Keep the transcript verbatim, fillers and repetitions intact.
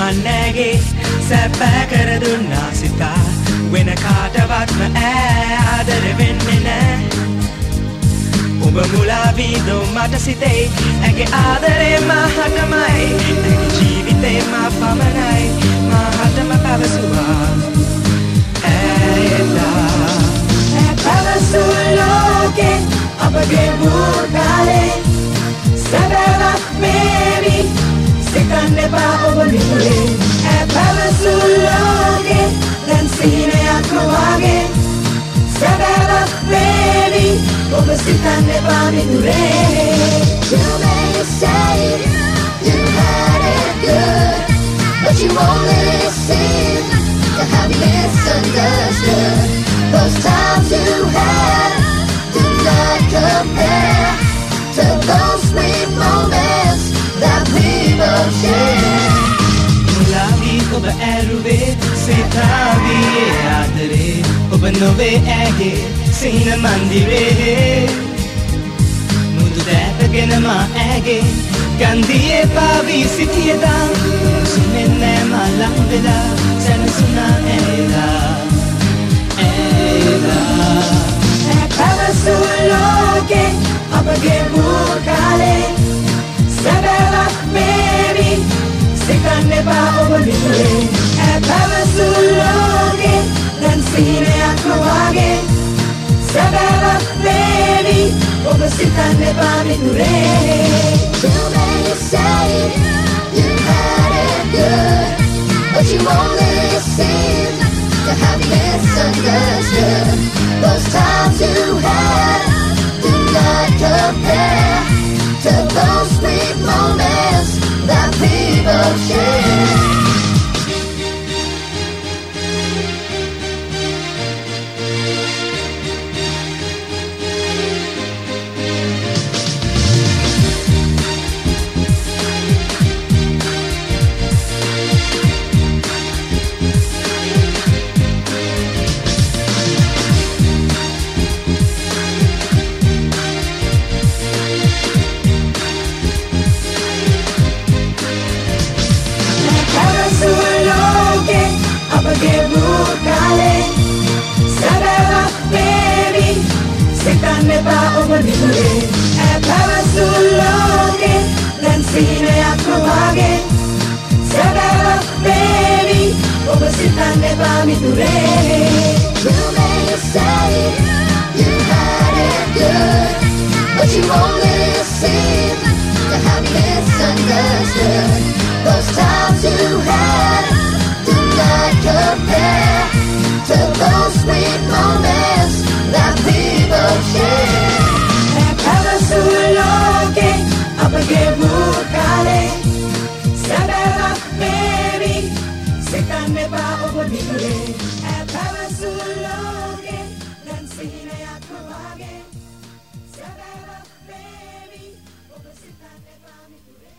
මන්නගේ සැපෑ කර දුන්නා සිතා වෙන කාටවත්ම ආදර වෙන්නේ නෑ ඔබ මුලාවී දෝ මට සිතේ ඇගේ ආදරේ මහටමයි ඇගේ ජීවිතේ මා පමණයි මහටම පැවසුවා ඇයලා ඇ පැවසූ ලෝකේ අපගේ බුර්කාලේ සැබෑවක් මේවි සිතන්න එපා ඔබ මිතුරේ ඇ පැවසූ ලෝකේ දැන් සීනයක්ම වගේ සැබෑවක් මේවි ඔබ සිතන්න එපා මිතුරේ You may say you had it good but you only seem to have misunderstood those times you had do not compare to those sweet moments that we both share මුලාවී ඔබ ඇරුවේ සිතාවී ආදරේ ඔබ නොවේ ඇගේ සිහින මන්දිරේ මුදු දැතගෙන මා ඇගේ ගන්දියේ පාවී සිටියදා සුමෙන් නෑ මා ලං වෙලා සැනසුණා ඇයලා ඇයලා ඇ පැවසූ ලෝකේ අපගේ බුර්කාලේ සැබෑවක් මේවි සිතන්න එපා ඔබ මිතුරේ ඇ පැවසූ ලෝකේ දැන් සීනයක්ම වගේ සැබෑවක් මේවි ඔබ සිතන්න එපා මිතුරේ You may say you had it good but you only seem to have misunderstood those times you had do not compare to those sweet moments that we both share අපගේ බුර්කාලේ සැබෑවක් මේවි සිතන්න එපා ඔබ මිතුරේ ඇ පැවසූ ලෝකේ දැන් සීනයක්ම වගේ සැබෑවක් මේවි ඔබ සිතන්න එපා මිතුරේ You may say you had it good but you only seem to have misunderstood those times you had not compare to those sweet moments that we both share. ඇ පැවසූ ලෝකේ අපගේ බුර්කාලේ සැබෑවක් මේවි සිතන්න එපා ඔබ මිතුරේ ඇ පැවසූ ලෝකේ දැන් සීනයක්ම වගේ සැබෑවක් මේවි ඔබ සිතන්න එපා මිතුරේ